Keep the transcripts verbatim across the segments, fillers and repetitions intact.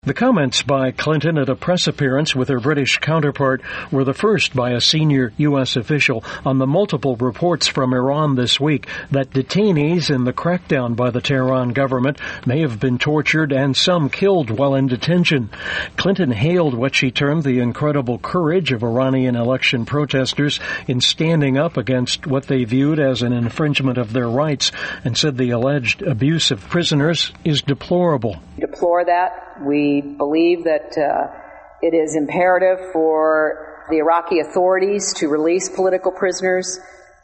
The comments by Clinton at a press appearance with her British counterpart were the first by a senior U S official on the multiple reports from Iran this week that detainees in the crackdown by the Tehran government may have been tortured and some killed while in detention. Clinton hailed what she termed the incredible courage of Iranian election protesters in standing up against what they viewed as an infringement of their rights and said the alleged abuse of prisoners is deplorable. Deplore that. We believe that uh, it is imperative for the Iraqi authorities to release political prisoners,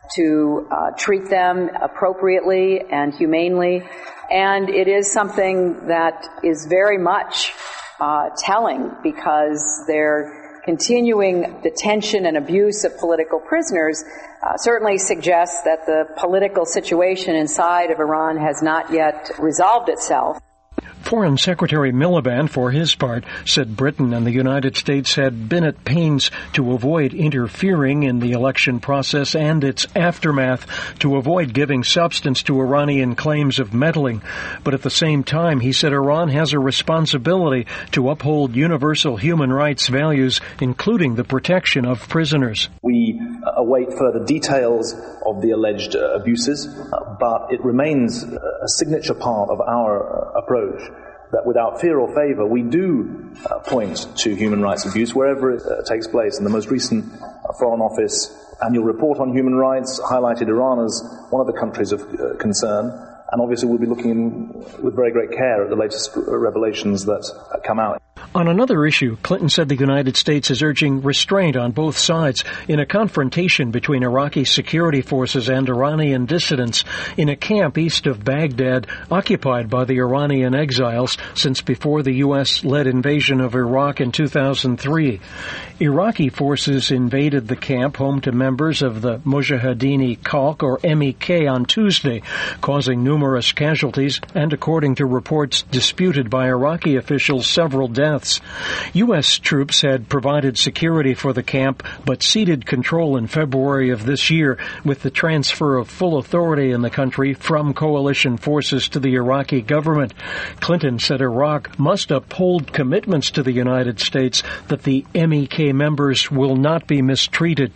to uh, treat them appropriately and humanely. And it is something that is very much uh, telling because their continuing detention and abuse of political prisoners uh, certainly suggests that the political situation inside of Iran has not yet resolved itself. Foreign Secretary Miliband, for his part, said Britain and the United States had been at pains to avoid interfering in the election process and its aftermath, to avoid giving substance to Iranian claims of meddling. But at the same time, he said Iran has a responsibility to uphold universal human rights values, including the protection of prisoners. We await further details of the alleged uh, abuses, uh, but it remains a signature part of our uh, approach that without fear or favor, we do uh, point to human rights abuse wherever it uh, takes place. And the most recent uh, Foreign Office annual report on human rights highlighted Iran as one of the countries of uh, concern. And obviously we'll be looking with very great care at the latest revelations that uh, come out. On another issue, Clinton said the United States is urging restraint on both sides in a confrontation between Iraqi security forces and Iranian dissidents in a camp east of Baghdad occupied by the Iranian exiles since before the U S-led invasion of Iraq in two thousand three. Iraqi forces invaded the camp home to members of the Mujahideen-e-Khalq, or M E K, on Tuesday, causing numerous casualties and, according to reports disputed by Iraqi officials, several deaths. U S troops had provided security for the camp, but ceded control in February of this year with the transfer of full authority in the country from coalition forces to the Iraqi government. Clinton said Iraq must uphold commitments to the United States that the M E K members will not be mistreated.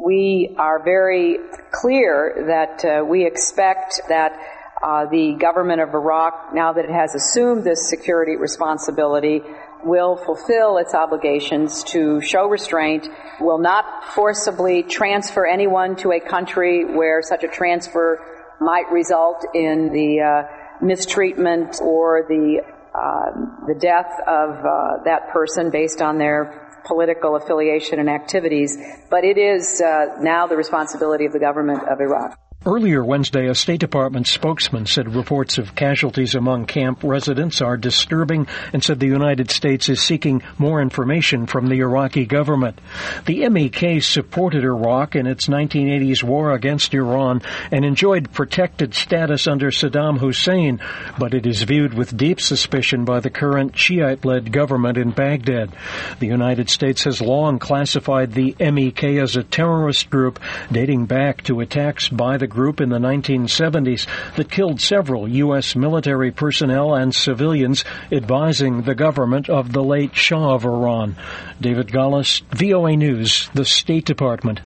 We are very clear that uh, we expect that uh, the government of Iraq, now that it has assumed this security responsibility, will fulfill its obligations to show restraint, will not forcibly transfer anyone to a country where such a transfer might result in the uh, mistreatment or the uh, the death of uh, that person based on their political affiliation and activities. But it is uh, now the responsibility of the government of Iraq. Earlier Wednesday, a State Department spokesman said reports of casualties among camp residents are disturbing and said the United States is seeking more information from the Iraqi government. The M E K supported Iraq in its nineteen eighties war against Iran and enjoyed protected status under Saddam Hussein, but it is viewed with deep suspicion by the current Shiite-led government in Baghdad. The United States has long classified the M E K as a terrorist group dating back to attacks by the group in the nineteen seventies that killed several U S military personnel and civilians advising the government of the late Shah of Iran. David Gaulis, V O A News, the State Department.